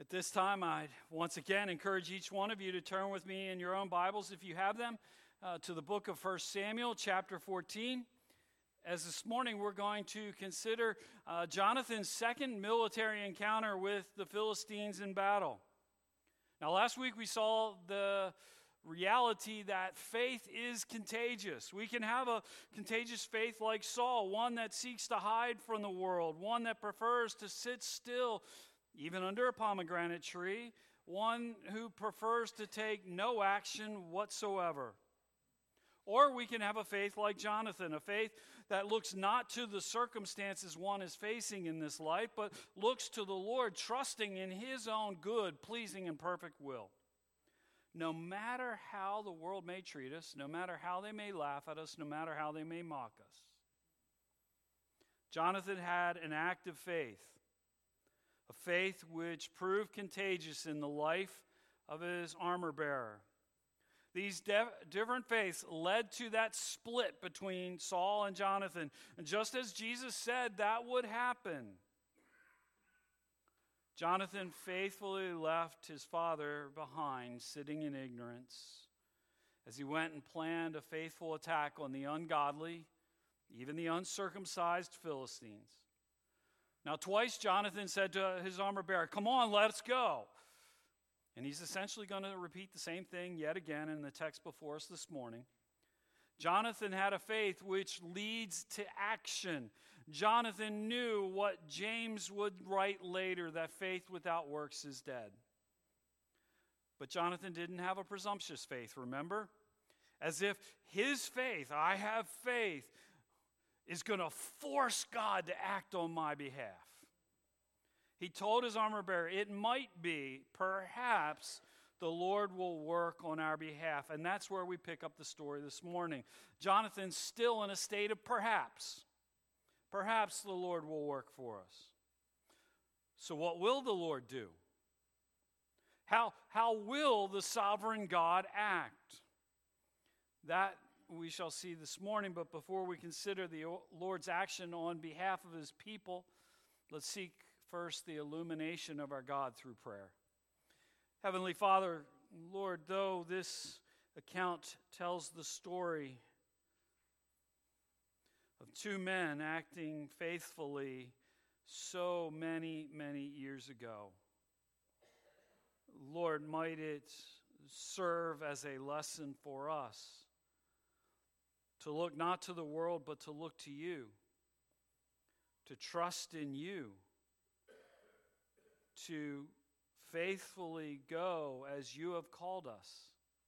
this time, I'd once again encourage each one of you to turn with me in your own Bibles, if you have them, to the book of 1 Samuel, chapter 14. As this morning, we're going to consider Jonathan's second military encounter with the Philistines in battle. Now, last week we saw the reality that faith is contagious. We can have a contagious faith like Saul, one that seeks to hide from the world, one that prefers to sit still even under a pomegranate tree, one who prefers to take no action whatsoever. Or we can have a faith like Jonathan, a faith that looks not to the circumstances one is facing in this life, but looks to the Lord, trusting in His own good, pleasing, and perfect will. No matter how the world may treat us, no matter how they may laugh at us, no matter how they may mock us. Jonathan had an active faith, a faith which proved contagious in the life of his armor bearer. These different faiths led to that split between Saul and Jonathan. And just as Jesus said that would happen, Jonathan faithfully left his father behind, sitting in ignorance, as he went and planned a faithful attack on the ungodly, even the uncircumcised Philistines. Now, twice Jonathan said to his armor bearer, "Come on, let's go." And he's essentially going to repeat the same thing yet again in the text before us this morning. Jonathan had a faith which leads to action. Jonathan knew what James would write later, that faith without works is dead. But Jonathan didn't have a presumptuous faith, remember? As if his faith, I have faith, is going to force God to act on my behalf. He told his armor bearer, it might be, perhaps, the Lord will work on our behalf. And that's where we pick up the story this morning. Jonathan's still in a state of perhaps. Perhaps the Lord will work for us. So what will the Lord do? How will the sovereign God act? That we shall see this morning, but before we consider the Lord's action on behalf of His people, let's seek first the illumination of our God through prayer. Heavenly Father, Lord, though this account tells the story of two men acting faithfully so many, many years ago, Lord, might it serve as a lesson for us to look not to the world, but to look to You, to trust in You, to faithfully go as You have called us.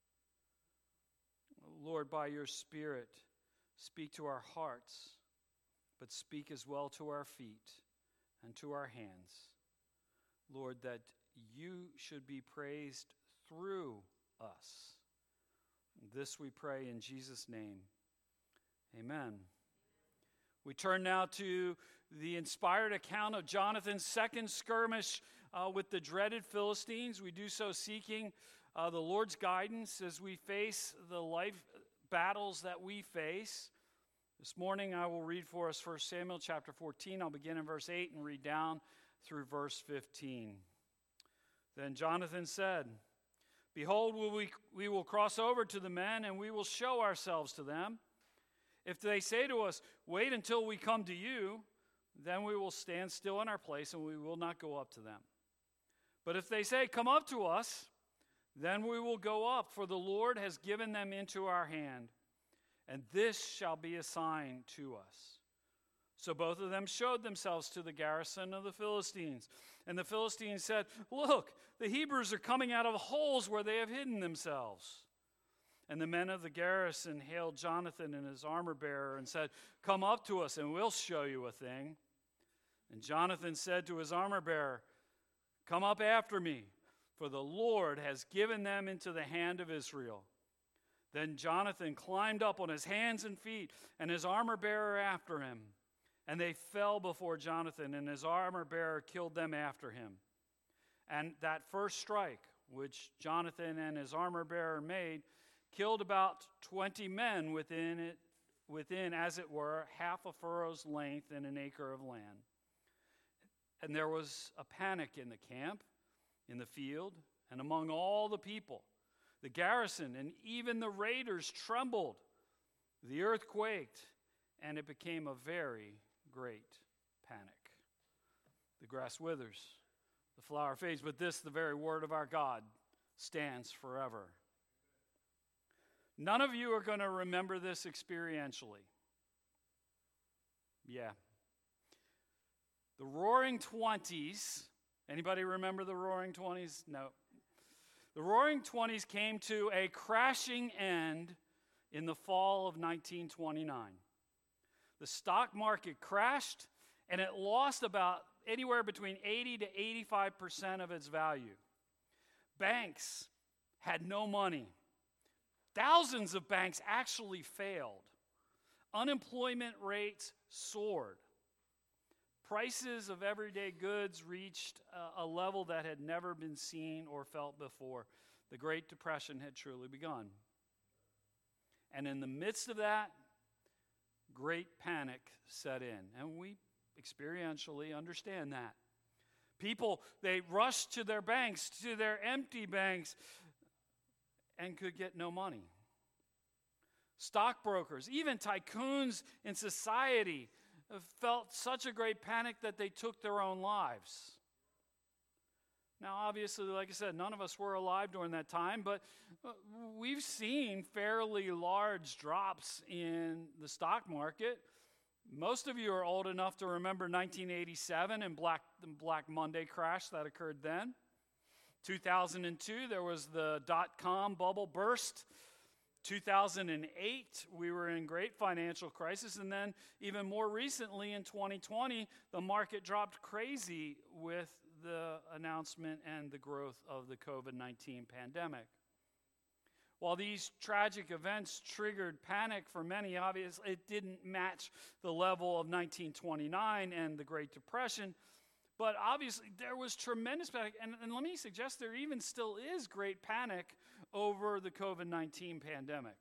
Lord, by Your Spirit, speak to our hearts, but speak as well to our feet and to our hands. Lord, that You should be praised through us. This we pray in Jesus' name. Amen. We turn now to the inspired account of Jonathan's second skirmish with the dreaded Philistines. We do so seeking the Lord's guidance as we face the life battles that we face. This morning I will read for us 1 Samuel chapter 14. I'll begin in verse 8 and read down through verse 15. Then Jonathan said, "Behold, we will cross over to the men, and we will show ourselves to them. If they say to us, 'Wait until we come to you,' then we will stand still in our place, and we will not go up to them. But if they say, 'Come up to us,' then we will go up, for the Lord has given them into our hand, and this shall be a sign to us." So both of them showed themselves to the garrison of the Philistines. And the Philistines said, "Look, the Hebrews are coming out of holes where they have hidden themselves." And the men of the garrison hailed Jonathan and his armor bearer and said, "Come up to us, and we'll show you a thing." And Jonathan said to his armor bearer, "Come up after me, for the Lord has given them into the hand of Israel." Then Jonathan climbed up on his hands and feet, and his armor bearer after him. And they fell before Jonathan, and his armor bearer killed them after him. And that first strike, which Jonathan and his armor bearer made, killed about 20 men within, as it were, half a furrow's length and an acre of land. And there was a panic in the camp, in the field and among all the people. The garrison and even the raiders trembled. The earth quaked, and it became a very great panic. The grass withers, the flower fades, but this, the very word of our God, stands forever. None of you are going to remember this experientially. Yeah. The Roaring Twenties. Anybody remember the Roaring Twenties? No. The Roaring Twenties came to a crashing end in the fall of 1929. The stock market crashed, and it lost about anywhere between 80 to 85% of its value. Banks had no money. Thousands of banks actually failed. Unemployment rates soared. Prices of everyday goods reached a level that had never been seen or felt before. The Great Depression had truly begun. And in the midst of that, great panic set in. And we experientially understand that. People, they rushed to their banks, to their empty banks, and could get no money. Stockbrokers, even tycoons in society, felt such a great panic that they took their own lives. Now, obviously, like I said, none of us were alive during that time, but we've seen fairly large drops in the stock market. Most of you are old enough to remember 1987 and the Black Monday crash that occurred then. 2002, there was the dot-com bubble burst. 2008, we were in great financial crisis, and then even more recently in 2020, the market dropped crazy with the announcement and the growth of the COVID-19 pandemic. While these tragic events triggered panic for many, obviously it didn't match the level of 1929 and the Great Depression, but obviously there was tremendous panic, and let me suggest there even still is great panic over the COVID-19 pandemic.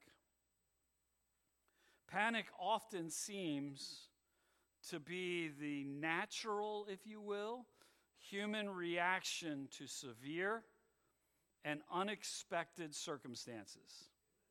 Panic often seems to be the natural, if you will, human reaction to severe and unexpected circumstances.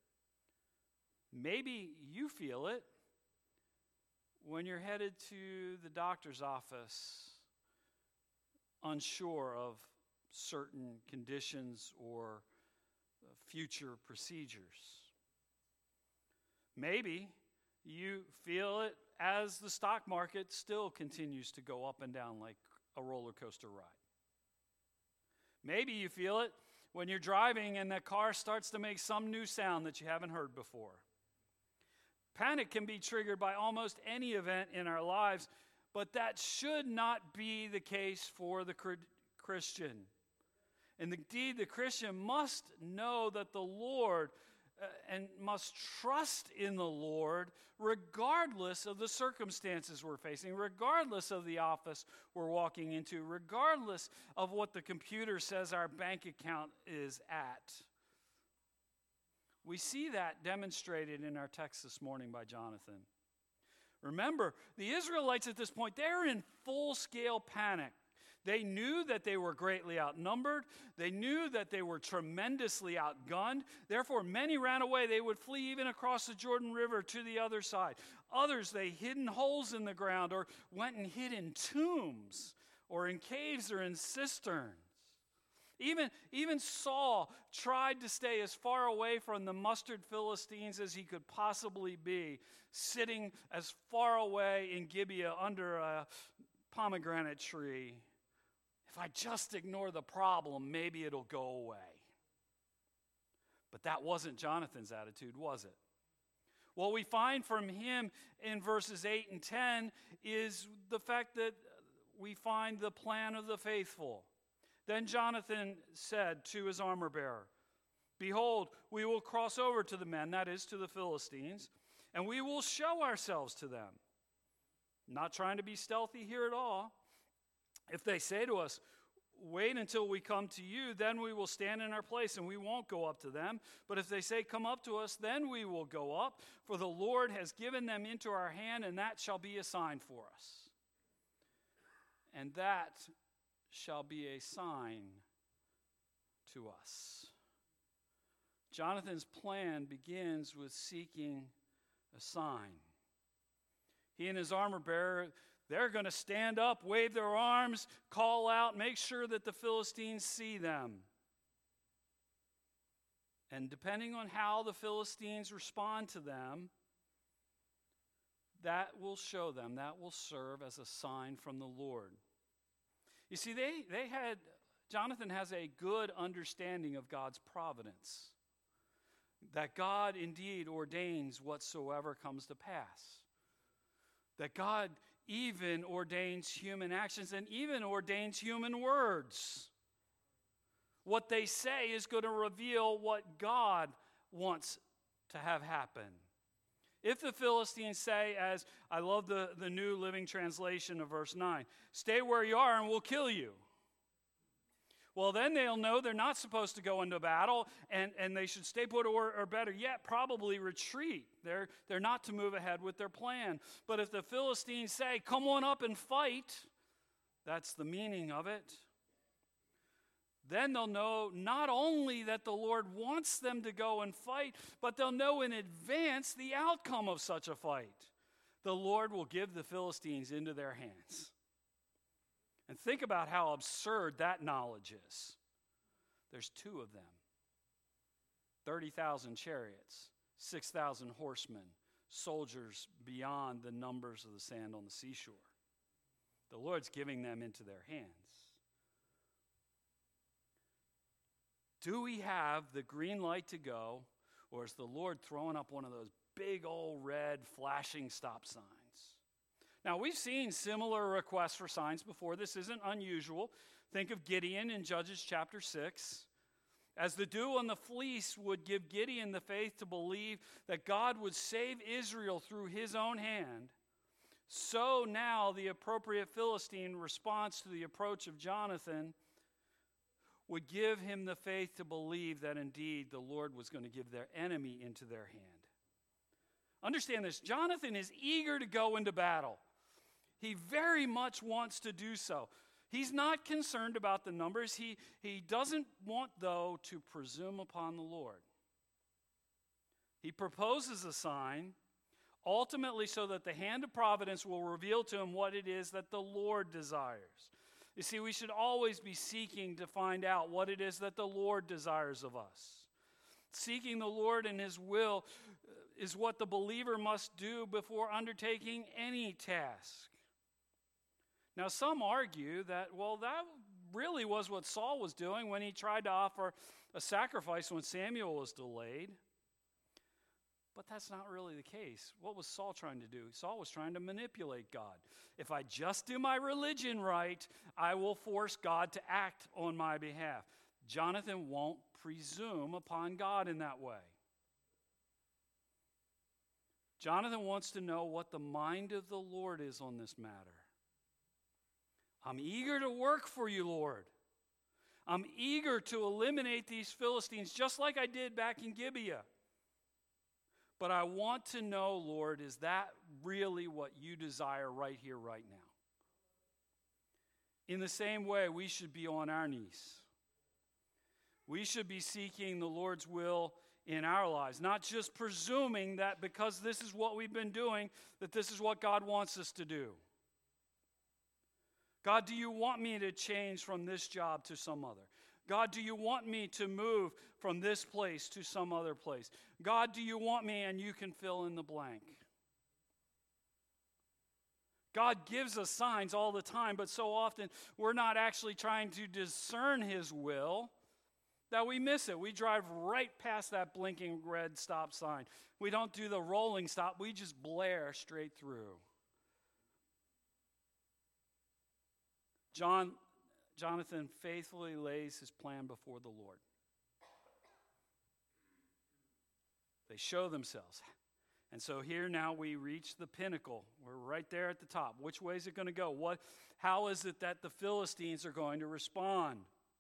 Maybe you feel it when you're headed to the doctor's office, unsure of certain conditions or future procedures. Maybe you feel it as the stock market still continues to go up and down like a roller coaster ride. Maybe you feel it when you're driving and the car starts to make some new sound that you haven't heard before. Panic can be triggered by almost any event in our lives, but that should not be the case for the Christian. And indeed, the Christian must know that the Lord and must trust in the Lord regardless of the circumstances we're facing, regardless of the office we're walking into, regardless of what the computer says our bank account is at. We see that demonstrated in our text this morning by Jonathan. Remember, the Israelites at this point, they're in full-scale panic. They knew that they were greatly outnumbered. They knew that they were tremendously outgunned. Therefore, many ran away. They would flee even across the Jordan River to the other side. Others, they hid in holes in the ground or went and hid in tombs or in caves or in cisterns. Even Saul tried to stay as far away from the mustard Philistines as he could possibly be, sitting as far away in Gibeah under a pomegranate tree. If I just ignore the problem, maybe it'll go away. But that wasn't Jonathan's attitude, was it? What we find from him in verses 8 and 10 is the fact that we find the plan of the faithful. Then Jonathan said to his armor bearer, "Behold, we will cross over to the men," that is, to the Philistines, "and we will show ourselves to them." Not trying to be stealthy here at all. If they say to us, "Wait until we come to you, then we will stand in our place and we won't go up to them. But if they say, 'Come up to us,' then we will go up, for the Lord has given them into our hand, and that shall be a sign for us." And that shall be a sign to us. Jonathan's plan begins with seeking a sign. He and his armor bearer, they're going to stand up, wave their arms, call out, make sure that the Philistines see them. And depending on how the Philistines respond to them, that will show them, that will serve as a sign from the Lord. You see, Jonathan has a good understanding of God's providence, that God indeed ordains whatsoever comes to pass, that God even ordains human actions and even ordains human words. What they say is going to reveal what God wants to have happen. If the Philistines say, as I love the New Living Translation of verse 9, stay where you are and we'll kill you. Well, then they'll know they're not supposed to go into battle and they should stay put or better yet, probably retreat. They're not to move ahead with their plan. But if the Philistines say, come on up and fight, that's the meaning of it. Then they'll know not only that the Lord wants them to go and fight, but they'll know in advance the outcome of such a fight. The Lord will give the Philistines into their hands. And think about how absurd that knowledge is. There's 2 of them. 30,000 chariots, 6,000 horsemen, soldiers beyond the numbers of the sand on the seashore. The Lord's giving them into their hands. Do we have the green light to go, or is the Lord throwing up one of those big old red flashing stop signs? Now, we've seen similar requests for signs before. This isn't unusual. Think of Gideon in Judges chapter 6. As the dew on the fleece would give Gideon the faith to believe that God would save Israel through his own hand, so now the appropriate Philistine response to the approach of Jonathan would give him the faith to believe that indeed the Lord was going to give their enemy into their hand. Understand this, Jonathan is eager to go into battle. He very much wants to do so. He's not concerned about the numbers. He doesn't want, though, to presume upon the Lord. He proposes a sign, ultimately so that the hand of providence will reveal to him what it is that the Lord desires. You see, we should always be seeking to find out what it is that the Lord desires of us. Seeking the Lord and his will is what the believer must do before undertaking any task. Now, some argue that, well, that really was what Saul was doing when he tried to offer a sacrifice when Samuel was delayed. But that's not really the case. What was Saul trying to do? Saul was trying to manipulate God. If I just do my religion right, I will force God to act on my behalf. Jonathan won't presume upon God in that way. Jonathan wants to know what the mind of the Lord is on this matter. I'm eager to work for you, Lord. I'm eager to eliminate these Philistines just like I did back in Gibeah. But I want to know, Lord, is that really what you desire right here, right now? In the same way, we should be on our knees. We should be seeking the Lord's will in our lives, not just presuming that because this is what we've been doing, that this is what God wants us to do. God, do you want me to change from this job to some other? God, do you want me to move from this place to some other place? God, do you want me, and you can fill in the blank. God gives us signs all the time, but so often we're not actually trying to discern his will that we miss it. We drive right past that blinking red stop sign. We don't do the rolling stop. We just blare straight through. Jonathan faithfully lays his plan before the Lord. They show themselves. And so here now we reach the pinnacle. We're right there at the top. Which way is it going to go? How is it that the Philistines are going to respond?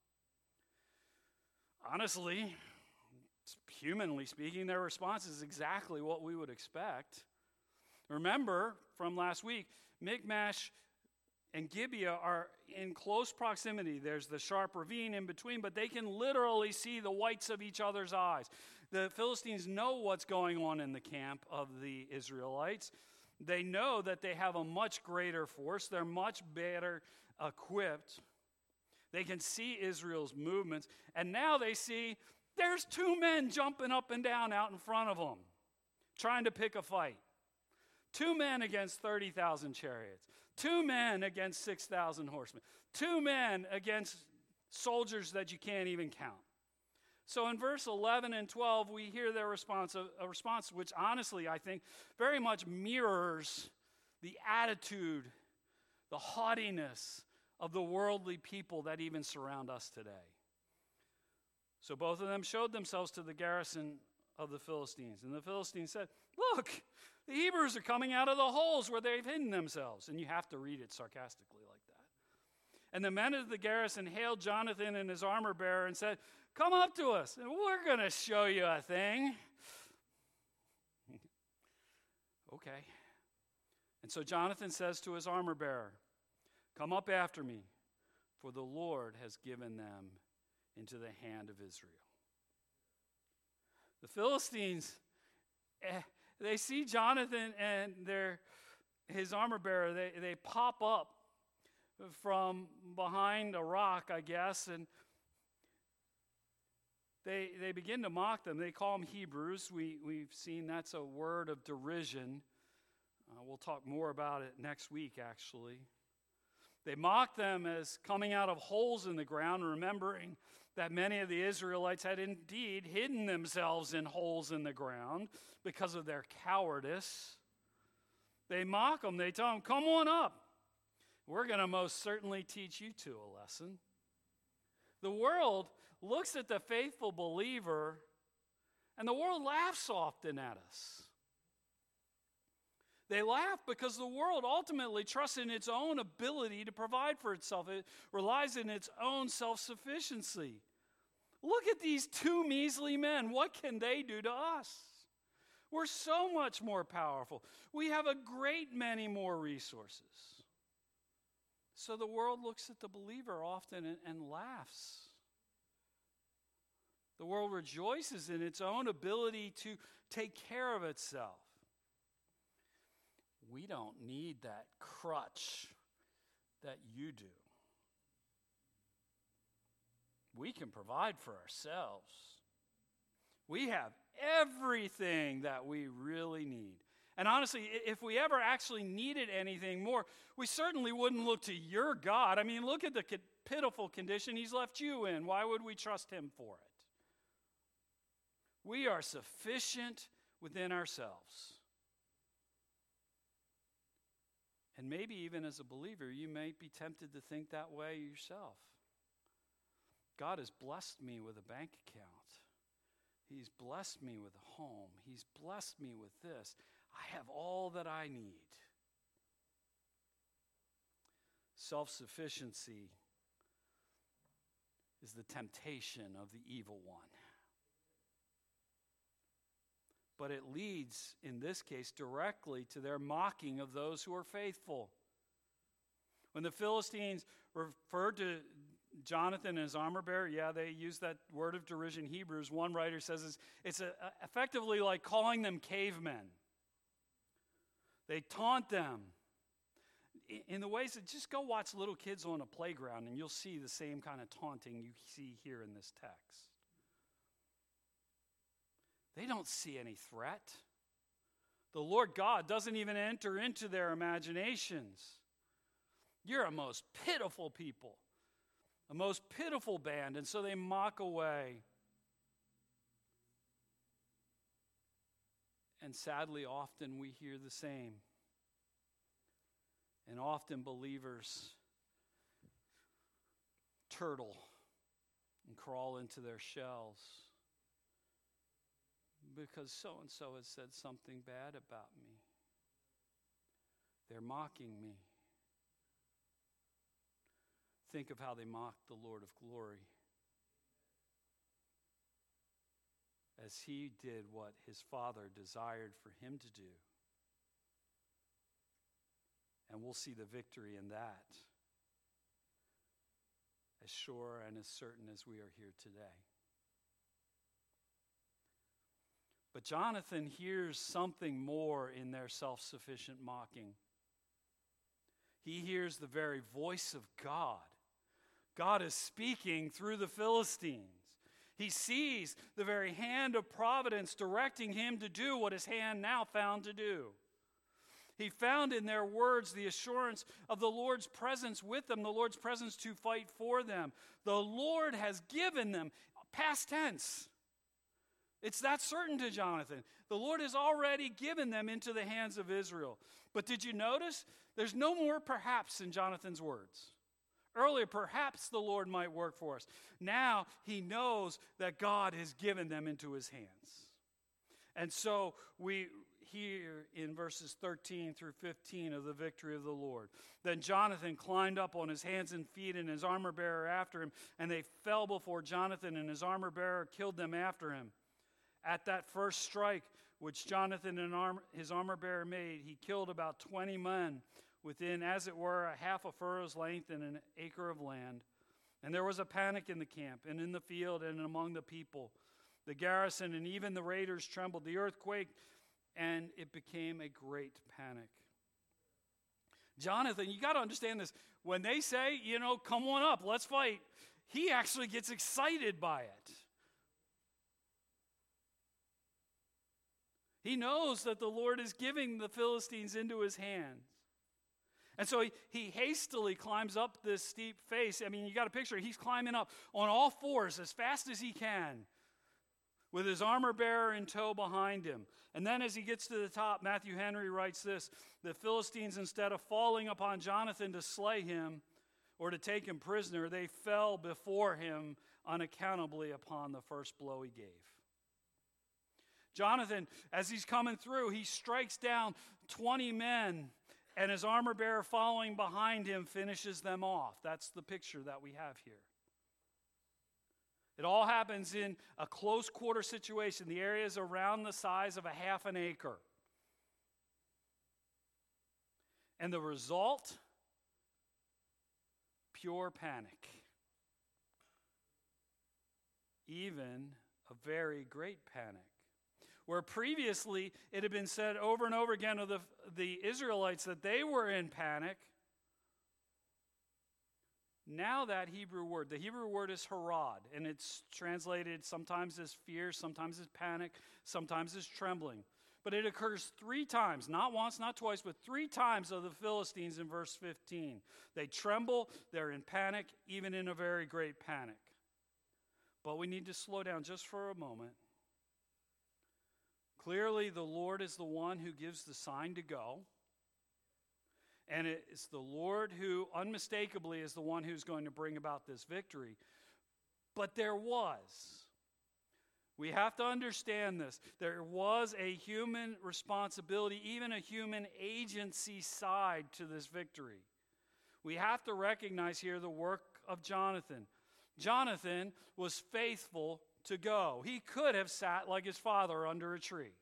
Honestly, humanly speaking, their response is exactly what we would expect. Remember from last week, Michmash and Gibeah are in close proximity. There's the sharp ravine in between, but they can literally see the whites of each other's eyes. The Philistines know what's going on in the camp of the Israelites. They know that they have a much greater force. They're much better equipped. They can see Israel's movements. And now they see there's two men jumping up and down out in front of them, trying to pick a fight. Two men against 30,000 chariots. Two men against 6,000 horsemen. Two men against soldiers that you can't even count. So in verse 11 and 12, we hear their response, a response which honestly I think very much mirrors the attitude, the haughtiness of the worldly people that even surround us today. So both of them showed themselves to the garrison of the Philistines. And the Philistines said, "Look, the Hebrews are coming out of the holes where they've hidden themselves." And you have to read it sarcastically like that. And the men of the garrison hailed Jonathan and his armor bearer and said, "Come up to us, and we're going to show you a thing." Okay. And so Jonathan says to his armor bearer, "Come up after me, for the Lord has given them into the hand of Israel." The Philistines, they see Jonathan and his armor bearer. They pop up from behind a rock, I guess, and they begin to mock them. They call them Hebrews. We've seen that's a word of derision. We'll talk more about it next week, actually. They mock them as coming out of holes in the ground, remembering that many of the Israelites had indeed hidden themselves in holes in the ground because of their cowardice. They mock them. They tell them, "Come on up. We're going to most certainly teach you two a lesson." The world looks at the faithful believer, and the world laughs often at us. They laugh because the world ultimately trusts in its own ability to provide for itself. It relies in its own self-sufficiency. Look at these two measly men. What can they do to us? We're so much more powerful. We have a great many more resources. So the world looks at the believer often and laughs. The world rejoices in its own ability to take care of itself. We don't need that crutch that you do. We can provide for ourselves. We have everything that we really need. And honestly, if we ever actually needed anything more, we certainly wouldn't look to your God. I mean, look at the pitiful condition he's left you in. Why would we trust him for it? We are sufficient within ourselves. And maybe even as a believer, you may be tempted to think that way yourself. God has blessed me with a bank account. He's blessed me with a home. He's blessed me with this. I have all that I need. Self-sufficiency is the temptation of the evil one. But it leads, in this case, directly to their mocking of those who are faithful. When the Philistines referred to Jonathan and his armor bearer, they use that word of derision, Hebrews. One writer says it's effectively like calling them cavemen. They taunt them in the ways that just go watch little kids on a playground and you'll see the same kind of taunting you see here in this text. They don't see any threat. The Lord God doesn't even enter into their imaginations. You're a most pitiful people, a most pitiful band, and so they mock away. And sadly, often we hear the same. And often believers turtle and crawl into their shells because so-and-so has said something bad about me. They're mocking me. Think of how they mocked the Lord of glory as he did what his Father desired for him to do. And we'll see the victory in that, as sure and as certain as we are here today. But Jonathan hears something more in their self-sufficient mocking. He hears the very voice of God. God is speaking through the Philistines. He sees the very hand of providence directing him to do what his hand now found to do. He found in their words the assurance of the Lord's presence with them, the Lord's presence to fight for them. The Lord has given them, past tense. It's that certain to Jonathan. The Lord has already given them into the hands of Israel. But did you notice? There's no more perhaps in Jonathan's words. Earlier, perhaps the Lord might work for us. Now, he knows that God has given them into his hands. And so we hear in verses 13 through 15 of the victory of the Lord. Then Jonathan climbed up on his hands and feet, and his armor-bearer after him, and they fell before Jonathan, and his armor-bearer killed them after him. At that first strike which Jonathan and his armor-bearer made, he killed about 20 men within, as it were, a half a furrow's length and an acre of land. And there was a panic in the camp and in the field and among the people. The garrison and even the raiders trembled. The earth quaked, and it became a great panic. Jonathan, you got to understand this. When they say, come on up, let's fight, he actually gets excited by it. He knows that the Lord is giving the Philistines into his hands. And so he hastily climbs up this steep face. I mean, you got to picture it. He's climbing up on all fours as fast as he can, with his armor bearer in tow behind him. And then as he gets to the top, Matthew Henry writes this: the Philistines, instead of falling upon Jonathan to slay him or to take him prisoner, they fell before him unaccountably upon the first blow he gave. Jonathan, as he's coming through, he strikes down 20 men, and his armor bearer following behind him finishes them off. That's the picture that we have here. It all happens in a close quarter situation. The area is around the size of a half an acre. And the result? Pure panic. Even a very great panic. Where previously it had been said over and over again of the Israelites that they were in panic, now that Hebrew word, the Hebrew word is harad, and it's translated sometimes as fear, sometimes as panic, sometimes as trembling. But it occurs 3 times, not once, not twice, but 3 times of the Philistines in verse 15. They tremble, they're in panic, even in a very great panic. But we need to slow down just for a moment. Clearly, the Lord is the one who gives the sign to go. And it's the Lord who unmistakably is the one who's going to bring about this victory. But we have to understand this, there was a human responsibility, even a human agency side to this victory. We have to recognize here the work of Jonathan. Jonathan was faithful to go. He could have sat like his father under a tree.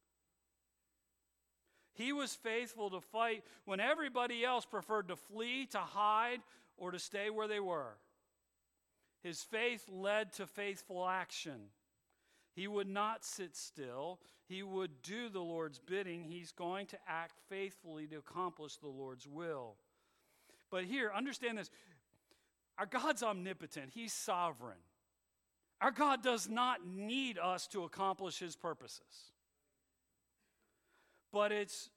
He was faithful to fight when everybody else preferred to flee, to hide, or to stay where they were. His faith led to faithful action. He would not sit still. He would do the Lord's bidding. He's going to act faithfully to accomplish the Lord's will. But here, understand this. Our God's omnipotent. He's sovereign. Our God does not need us to accomplish his purposes. But it's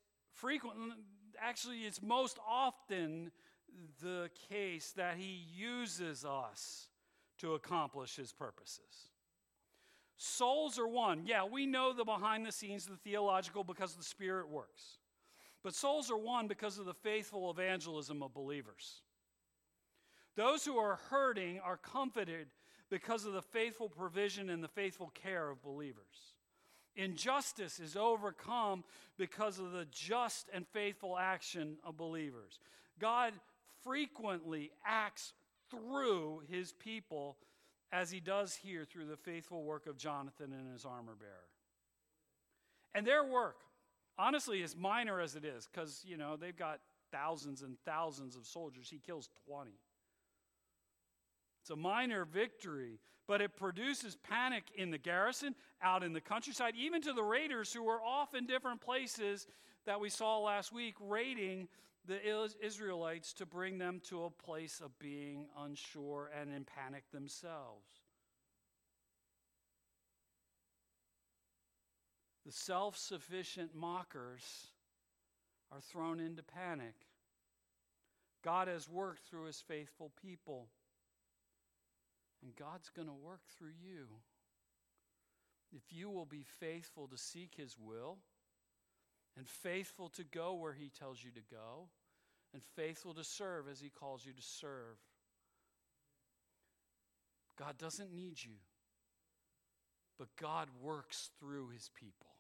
most often the case that he uses us to accomplish his purposes. Souls are one. Yeah, we know the behind the scenes, the theological, because the Spirit works. But souls are one because of the faithful evangelism of believers. Those who are hurting are comforted because of the faithful provision and the faithful care of believers. Injustice is overcome because of the just and faithful action of believers. God frequently acts through his people, as he does here through the faithful work of Jonathan and his armor bearer. And their work, honestly, as minor as it is, because, they've got thousands and thousands of soldiers. He kills 20. It's a minor victory, but it produces panic in the garrison, out in the countryside, even to the raiders who were off in different places that we saw last week, raiding the Israelites to bring them to a place of being unsure and in panic themselves. The self-sufficient mockers are thrown into panic. God has worked through his faithful people. And God's going to work through you. If you will be faithful to seek his will, and faithful to go where he tells you to go, and faithful to serve as he calls you to serve. God doesn't need you, but God works through his people,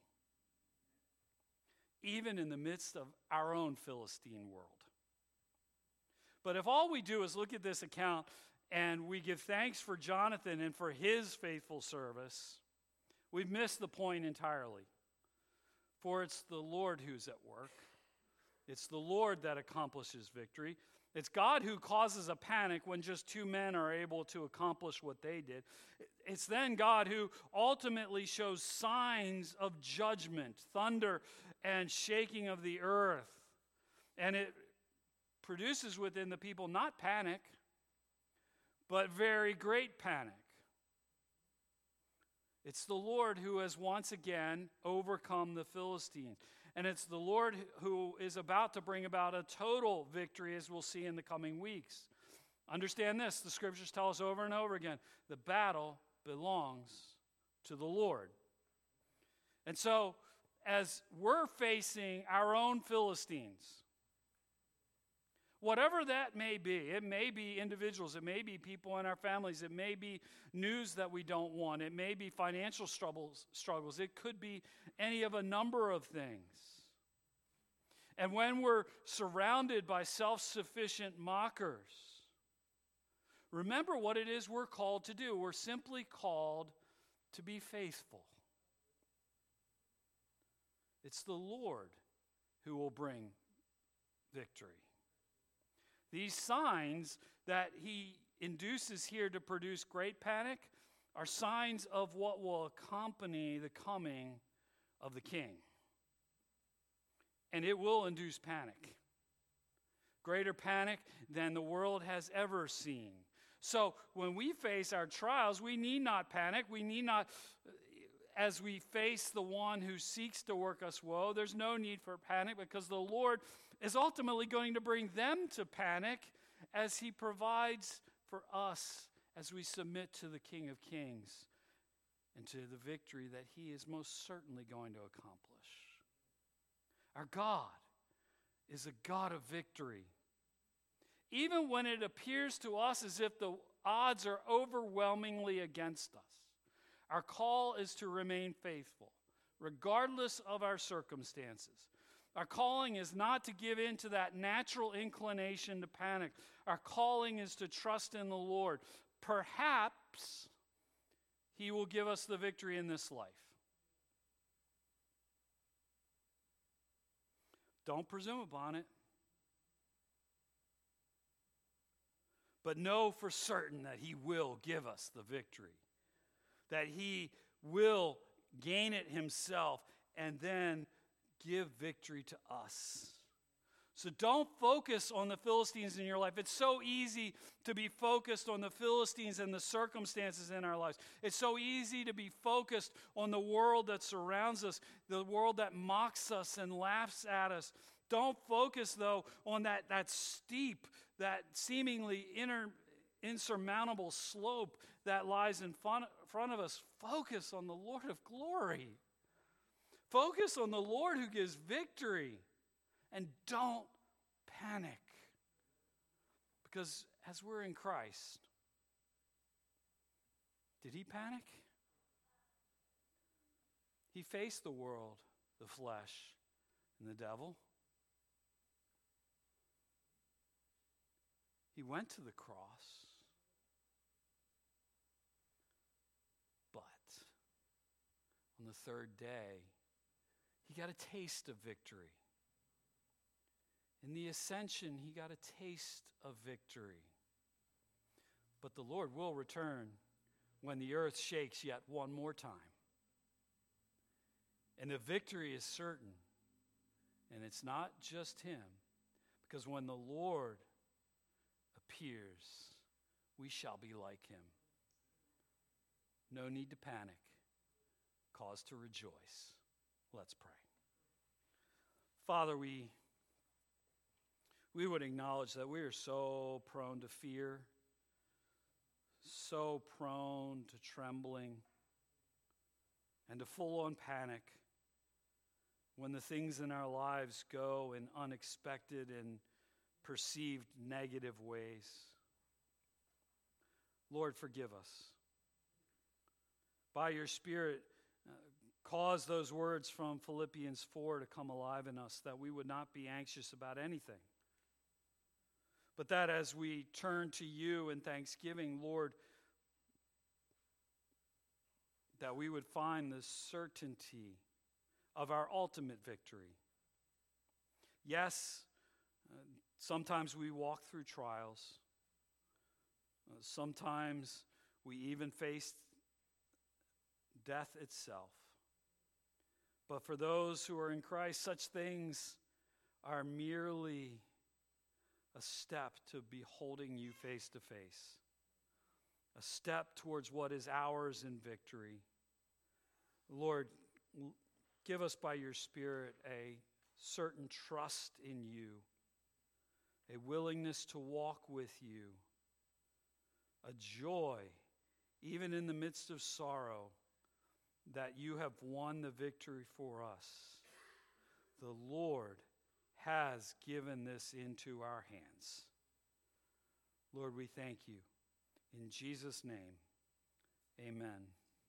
even in the midst of our own Philistine world. But if all we do is look at this account and we give thanks for Jonathan and for his faithful service, we've missed the point entirely. For it's the Lord who's at work. It's the Lord that accomplishes victory. It's God who causes a panic when just two men are able to accomplish what they did. It's then God who ultimately shows signs of judgment, thunder and shaking of the earth. And it produces within the people not panic, but very great panic. It's the Lord who has once again overcome the Philistines. And it's the Lord who is about to bring about a total victory, as we'll see in the coming weeks. Understand this, the scriptures tell us over and over again, the battle belongs to the Lord. And so, as we're facing our own Philistines, whatever that may be, it may be individuals, it may be people in our families, it may be news that we don't want, it may be financial struggles, it could be any of a number of things. And when we're surrounded by self-sufficient mockers, remember what it is we're called to do. We're simply called to be faithful. It's the Lord who will bring victory. These signs that he induces here to produce great panic are signs of what will accompany the coming of the king. And it will induce panic. Greater panic than the world has ever seen. So when we face our trials, we need not panic. We need not, as we face the one who seeks to work us woe, there's no need for panic because the Lord is ultimately going to bring them to panic as he provides for us as we submit to the King of Kings and to the victory that he is most certainly going to accomplish. Our God is a God of victory. Even when it appears to us as if the odds are overwhelmingly against us, our call is to remain faithful, regardless of our circumstances. Our calling is not to give in to that natural inclination to panic. Our calling is to trust in the Lord. Perhaps he will give us the victory in this life. Don't presume upon it. But know for certain that he will give us the victory. That he will gain it himself and then give victory to us. So don't focus on the Philistines in your life. It's so easy to be focused on the Philistines and the circumstances in our lives. It's so easy to be focused on the world that surrounds us, the world that mocks us and laughs at us. Don't focus, though, on that steep, that seemingly insurmountable slope that lies in front of us. Focus on the Lord of glory. Focus on the Lord who gives victory. And don't panic. Because as we're in Christ, did he panic? He faced the world, the flesh, and the devil. He went to the cross. But on the third day, he got a taste of victory. In the ascension, he got a taste of victory. But the Lord will return when the earth shakes yet one more time. And the victory is certain. And it's not just him. Because when the Lord appears, we shall be like him. No need to panic. Cause to rejoice. Let's pray. Father, we would acknowledge that we are so prone to fear, so prone to trembling, and to full-on panic when the things in our lives go in unexpected and perceived negative ways. Lord, forgive us. By your Spirit, cause those words from Philippians 4 to come alive in us, that we would not be anxious about anything, but that as we turn to you in thanksgiving, Lord, that we would find the certainty of our ultimate victory. Yes, sometimes we walk through trials. Sometimes we even face death itself. But for those who are in Christ, such things are merely a step to beholding you face to face, a step towards what is ours in victory. Lord, give us by your Spirit a certain trust in you, a willingness to walk with you, a joy, even in the midst of sorrow, that you have won the victory for us. The Lord has given this into our hands. Lord, we thank you. In Jesus' name, amen.